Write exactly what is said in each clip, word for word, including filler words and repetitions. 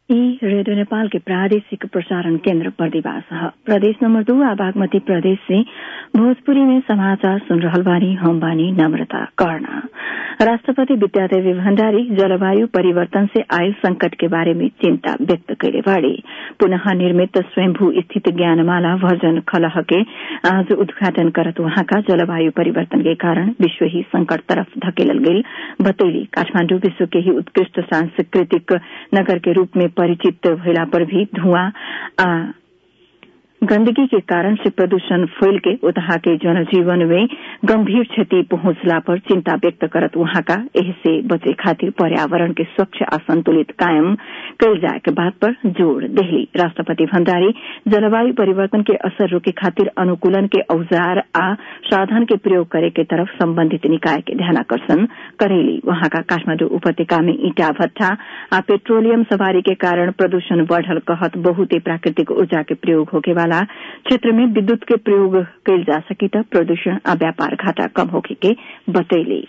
ई रेडियो नेपाल के प्रादेशिक प्रसारण केन्द्र बर्दिवास है। प्रदेश नंबर दो आ बागमती प्रदेश से भोजपुरी में समाचार सुन रहल बानी। हम बानी नम्रता कर्ण। राष्ट्रपति विद्यादेवी भण्डारी जलवायु परिवर्तन से आयल संकट के बारे में चिंता व्यक्त कैले बाड़ी। पुनः निर्मित स्वयंभू स्थित ज्ञानमाला वर्जन खलह के आज उद्घाटन करत वहाँका जलवायु परिवर्तन के कारण विश्व ही संकट तरफ धकेलल गई बतैली। काठमांडू विश्व के ही उत्कृष्ट सांस्कृतिक नगर के रूप में परिचित भइला पर भी धुआं आ गंदगी के कारण से प्रदूषण फैल के उतहा के जनजीवन में गंभीर क्षति पहुंचला पर चिंता व्यक्त करत वहां का एहसे बचे खातिर पर्यावरण के स्वच्छ आ संतुलित कायम कैल जाए के बात पर जोर देली। राष्ट्रपति भण्डारी जलवायु परिवर्तन के असर रोके खातिर अनुकूलन के औजार आ साधन के प्रयोग करे के तरफ संबंधित निकाय के ध्यानाकर्षण करेली। वहां का काठमांडू उपत्यका में ईटा भट्टा आ पेट्रोलियम सवारी के कारण प्रदूषण बढ़ल कहत बहुते प्राकृतिक ऊर्जा के प्रयोग होके वाला क्षेत्र में विद्युत के प्रयोग कैल जा सकी त प्रदूषण आ व्यापार घाटा कम होके के बतैली।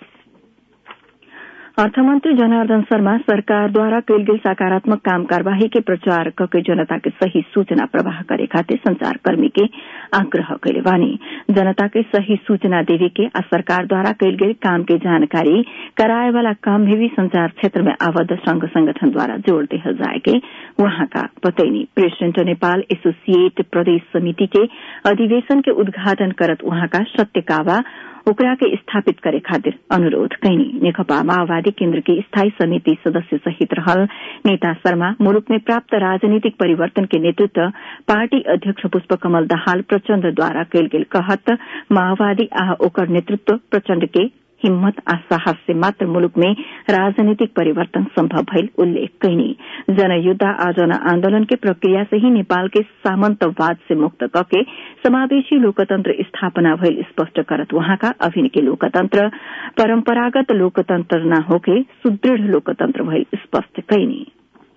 अर्थमंत्री जनार्दन शर्मा सरकार द्वारा कैल गेल सकारात्मक काम कार्यवाही के प्रचार करके जनता के सही सूचना प्रवाह करे खातिर संचारकर्मी के आग्रह कैले बानी। जनता के सही सूचना देवे के आ सरकार द्वारा कैल गेल काम के जानकारी कराए वाला काम में भी संचार क्षेत्र में आबद्ध संघ संगठन द्वारा जोड़ देहल जाए के वहां का बतैनी। प्रेस सेन्टर नेपाल एसोसिएट प्रदेश समिति के अधिवेशन के उद्घाटन करत वहां का सत्य कावा ओकरा के स्थापित करे खातिर अनुरोध कैनी। नेकपा माओवादी केन्द्र की स्थायी समिति सदस्य सहित रहल नेता शर्मा मुलुक में प्राप्त राजनीतिक परिवर्तन के नेतृत्व पार्टी अध्यक्ष पुष्पकमल दाहाल प्रचण्ड द्वारा कैल गेल कहत माओवादी आ ओकर नेतृत्व प्रचण्ड के हिम्मत आ साहस से मात्र मुलुक में राजनीतिक परिवर्तन संभव भइल उल्लेख कैनी। जनयुद्ध आ जन आन्दोलन के प्रक्रिया से ही नेपाल के सामंतवाद से मुक्त करके समावेशी लोकतंत्र स्थापना भइल स्पष्ट करत वहां का अभिन के लोकतंत्र परंपरागत लोकतंत्र न होके सुदृढ़ लोकतंत्र भइल स्पष्ट कैनी।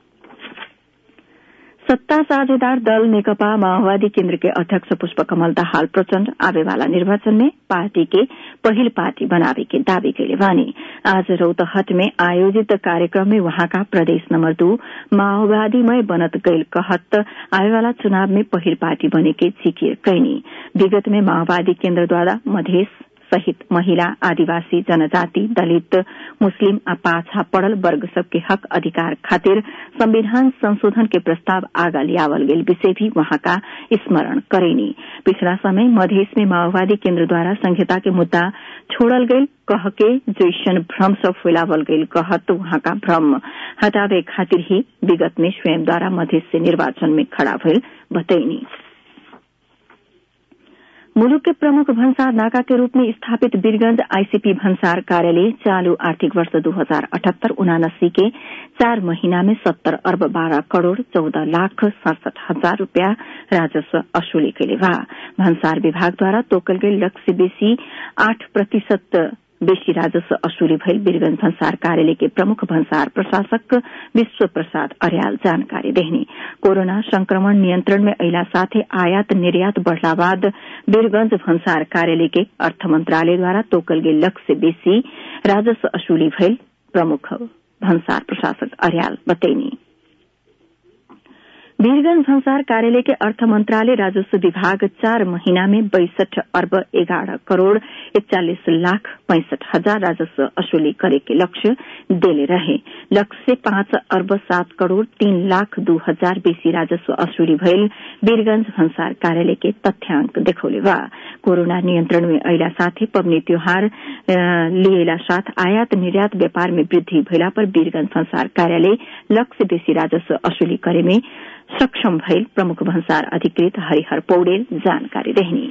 सत्ता साझेदार दल नेकपा माओवादी केन्द्र के अध्यक्ष पुष्पकमल दाहाल प्रचण्ड आवे वाला निर्वाचन में पार्टी के पहिल पार्टी बनावे के दावी कैले बानी। आज रौतहट में आयोजित कार्यक्रम में वहां का प्रदेश नंबर दो माओवादीमय बनत गईल कहत आवे वाला चुनाव में पहिल पार्टी बने के जिकिर कैनी। विगत में माओवादी केन्द्र द्वारा मधेश सहित महिला आदिवासी जनजाति दलित मुस्लिम आ पाछा पड़ल वर्ग सबके हक अधिकार खातिर संविधान संशोधन के प्रस्ताव आगा लियावल गेल विषय भी वहां का स्मरण करेनी। पिछला समय मधेश में माओवादी केन्द्र द्वारा संहिता के मुद्दा छोड़ल गेल कह के जैसन भ्रम सब फैलावल गेल कहत वहां का भ्रम हटावे खातिर ही विगत में स्वयं द्वारा मधेश से निर्वाचन में खड़ा भइल बतैनी। मुलुक के प्रमुख भन्सार नाका के रूप में स्थापित वीरगंज आईसीपी भन्सार कार्यालय चालू आर्थिक वर्ष दो हजार अठहत्तर उनासी के चार महीना में सत्तर अर्ब बारह करोड़ चौदह लाख सड़सठ हजार रूपया राजस्व असुली कैले बा। भन्सार विभाग द्वारा तोकल गई लक्ष्य बेसी आठ प्रतिशत बेसी राजस्व असुली भइल वीरगंज भन्सार कार्यालय के प्रमुख भन्सार प्रशासक विश्व प्रसाद अर्याल जानकारी देहनी। कोरोना संक्रमण नियंत्रण में अहिला साथे आयात निर्यात बढ़ला बाद वीरगंज भन्सार कार्यालय के अर्थ मंत्रालय द्वारा तोकल गई लक्ष्य बेसी राजस्व असुली भइल प्रमुख भन्सार प्रशासक अर्याल बतैनी। वीरगंज भन्सार कार्यालय के अर्थ मंत्रालय राजस्व विभाग चार महीना में बैसठ अर्ब एगारह करोड़ इकचालीस लाख पैंसठ हजार राजस्व असुली करे के लक्ष्य देले रहे। लक्ष्य से पांच अर्ब सात करोड़ तीन लाख दो हजार बेसी राजस्व असुली भइल वीरगंज भन्सार कार्यालय के तथ्यांक देखौले बा। कोरोना नियंत्रण में अहिला साथे पबनी त्योहार लिएला साथ आयात निर्यात व्यापार में वृद्धि भइला पर वीरगंज भन्सार कार्यालय लक्ष्य बेसी राजस्व असुली करे में सक्षम भइल प्रमुख भन्सार अधिकृत हरिहर पौडेल जानकारी देहनी।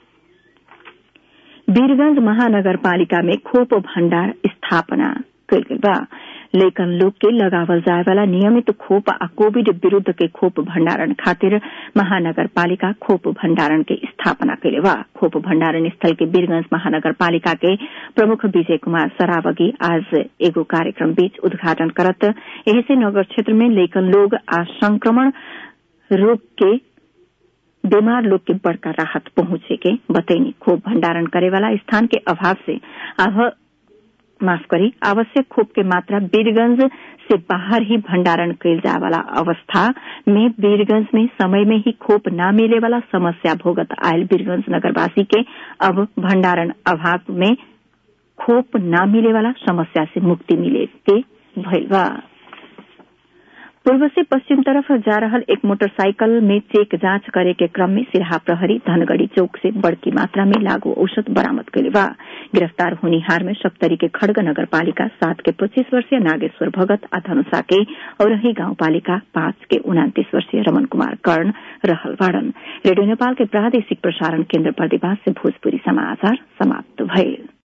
वीरगंज महानगरपालिका में खोप भण्डार स्थापना कैल गेल बा। लेकिन लोग के लगावल जाए वाला नियमित खोप आ कोविड विरूद्ध के खोप भण्डारण खातिर महानगरपालिका खोप भण्डारण के स्थापना कैले बा। खोप भण्डारण स्थल के वीरगंज महानगरपालिका के प्रमुख विजय कुमार सरावगी आज एगो कार्यक्रम बीच उद्घाटन करत एही से नगर क्षेत्र में लेकिन लोग आ संक्रमण रोग के बीमार लोग के बड़का राहत पहुंचे के बतैनी। खोप भण्डारण करे वाला स्थान के अभाव से माफ करी आवश्यक खोप के मात्रा वीरगंज से बाहर ही भंडारण कैल जाए वाला अवस्था में वीरगंज में समय में ही खोप न मिले वाला समस्या भोगत आयल वीरगंज नगरवासी के अब भंडारण अभाव में खोप न मिले वाला समस्या से मुक्ति मिले के भइल बा। पूर्व से पश्चिम तरफ जा रहल एक मोटरसाइकिल में चेक जांच करे के क्रम में सिराहा प्रहरी धनगढ़ी चौक से बड़की मात्रा में लागू औषध बरामद कैले बा। गिरफ्तार होनिहार में सप्तरी के खड़ग नगरपालिका सात के पच्चीस वर्षीय नागेश्वर भगत आ धनुषा के औरही गाउँपालिका पाँच के उनातीस वर्षीय रमन कुमार कर्ण रहल बाड़न। रेडियो नेपाल के प्रादेशिक प्रसारण केन्द्र बर्दिवास से भोजपुरी समाचार समाप्त भइल।